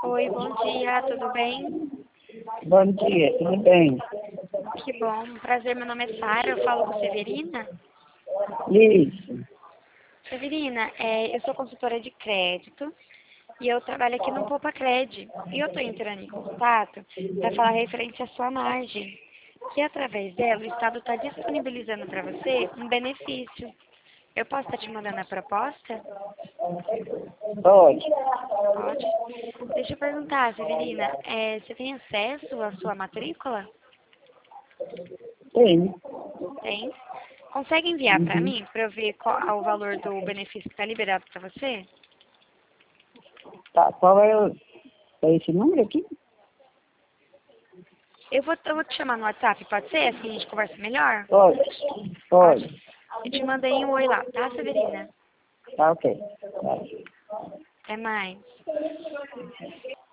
Oi, bom dia, tudo bem? Bom dia, tudo bem? Que bom, prazer, meu nome é Sara, eu falo com Severina. Isso. Severina, eu sou consultora de crédito e eu trabalho aqui no Poupa Cred. E eu estou entrando em contato para falar referente à sua margem, que através dela o Estado está disponibilizando para você um benefício. Eu posso estar te mandando a proposta? Pode. Pode. Deixa eu perguntar, Severina, você tem acesso à sua matrícula? Tem. Tem. Consegue enviar para Uhum. mim, para eu ver qual é o valor do benefício que está liberado para você? Tá, qual é esse número aqui? Eu vou te chamar no WhatsApp, pode ser? Assim a gente conversa melhor? Pode. Pode. Pode. Eu te mandei um oi lá, tá, Severina? Tá, ok. Tá. Até mais.